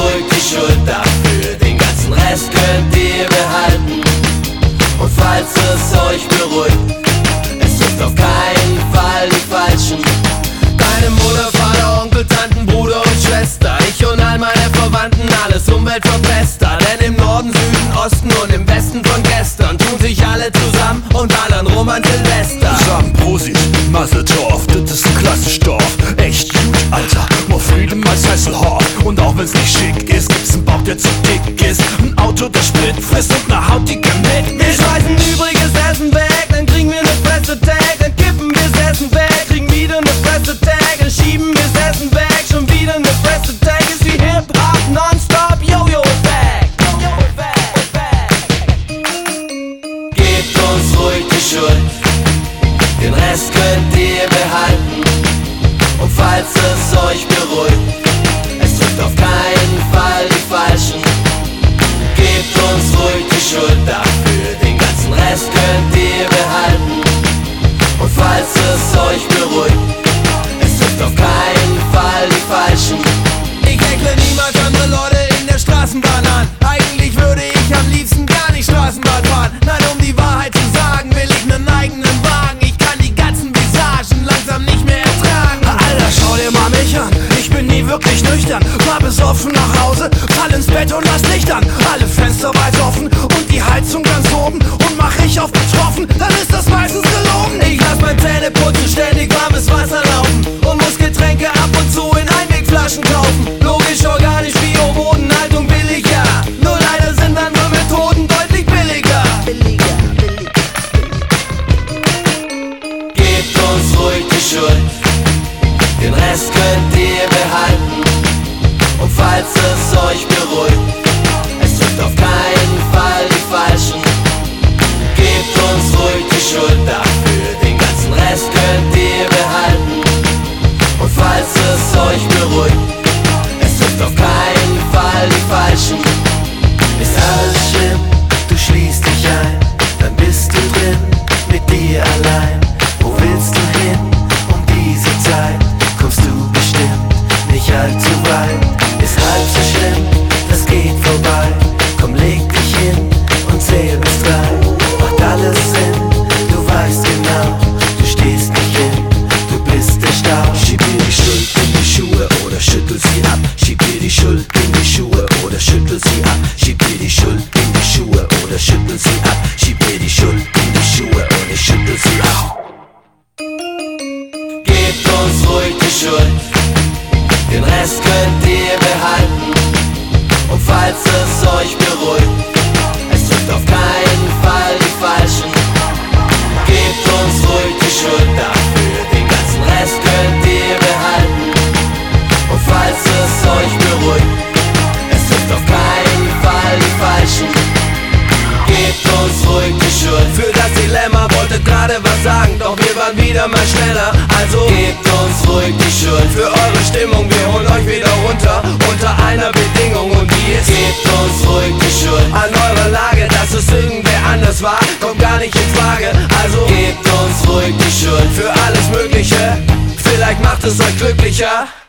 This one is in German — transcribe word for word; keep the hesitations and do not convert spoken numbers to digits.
ruhig die Schuld dafür, den ganzen Rest könnt ihr behalten. Und falls es euch beruhigt, es trifft auf keinen Fall die Falschen. Deine Mutter, Vater, Onkel, Tanten, Bruder und Schwester, ich und all meine Verwandten, alles Umweltverpester. Denn im Norden, Süden, Osten und im Westen von gestern tun sich alle zusammen und ballern rum an Silvester. Zusammen Prosit, Maseltorf, das ist ein Klassenstoff. Echt gut, Alter, more freedom als Hasselhoff. Und auch wenn's nicht schick ist, gibt's einen Bauch, der zu dick ist, ein Auto, das Sprit frisst und ne Haut, die kein mit Wir schmeißen übriges Essen weg, dann kriegen wir ne Fresse Tag. Dann kippen wir's Essen weg, kriegen wieder ne Fresse Tag. Dann schieben wir's Essen weg, schon wieder ne Fresse Tag. Ist wie Hip-Hop, nonstop, Yo-Yo-Effekt. Gebt uns ruhig die Schuld, den Rest könnt ihr behalten. Und falls es euch beruhigt, es trifft auf keinen Fall die Falschen. Gebt uns ruhig die Schuld dafür, den ganzen Rest könnt ihr behalten. Und falls es euch beruhigt, es trifft auf keinen Fall die Falschen. Ich heckle niemals andere Leute in der Straßenbahn an. Eigentlich würde ich am liebsten gar nicht Straßenbahn fahren. Nein, um die Wahrheit zu sagen, will ich nen eigenen Wagen. Ich kann die ganzen Visagen langsam nicht mehr ertragen. Alter, schau dir mal mich an, ich bin nie wirklich nüchtern. Fahr besoffen nach Hause, fall ins Bett und lass Licht an. Alle Fenster weit offen und die Heizung ganz oben. Und mach ich auf betroffen, dann ist das meistens gelogen. Ich lass mein Zähneputzen ständig warmes Wasser laufen und muss Getränke ab und zu in Einwegflaschen kaufen. Logisch, organisch, Bio, Bodenhaltung billig, ja. Nur leider sind andere Methoden deutlich billiger. Gebt uns ruhig die Schuld, den Rest könnt ihr behalten. Und falls es euch beruhigt, es trifft auf keinen Fall die Falschen. Gebt uns ruhig die Schuld dafür, den ganzen Rest könnt ihr behalten. Und falls es euch beruhigt, es trifft auf keinen Fall die Falschen. Ist alles schlimm, du schließt dich ein, dann bist du drin, mit dir allein. Wo willst du hin um diese Zeit? Kommst du bestimmt nicht allzu weit. Ist halb so schlimm, das geht vorbei. Komm, leg dich hin und zähl bis drei. Macht alles Sinn, du weißt genau, du stehst nicht hin, du bist der Stau. Schieb dir die Schuld in die Schuhe oder schüttel sie ab. Schieb dir die Schuld in die Schuhe oder schüttel sie ab. Schieb dir die Schuld in die Schuhe oder schüttel sie ab. Schieb dir die Schuld in die Schuhe und ich schüttel sie ab. Gebt uns ruhig die Schuld, den Rest könnt ihr behalten. Und falls es euch beruhigt, es trifft auf keinen Fall die Falschen. Gebt uns ruhig die Schuld dafür, den ganzen Rest könnt ihr behalten. Und falls es euch beruhigt, es trifft auf keinen Fall die Falschen. Gebt uns ruhig die Schuld. Für das Dilemma wolltet gerade was sagen, doch wir waren wieder mal schneller. Also gebt uns ruhig die Schuld. Für eure Stimmung, wir holen euch wieder runter, unter einer Bedingung, und die ist: gebt uns ruhig die Schuld. An eurer Lage, dass es irgendwer anders war, kommt gar nicht in Frage. Also gebt uns ruhig die Schuld. Für alles Mögliche, vielleicht macht es euch glücklicher.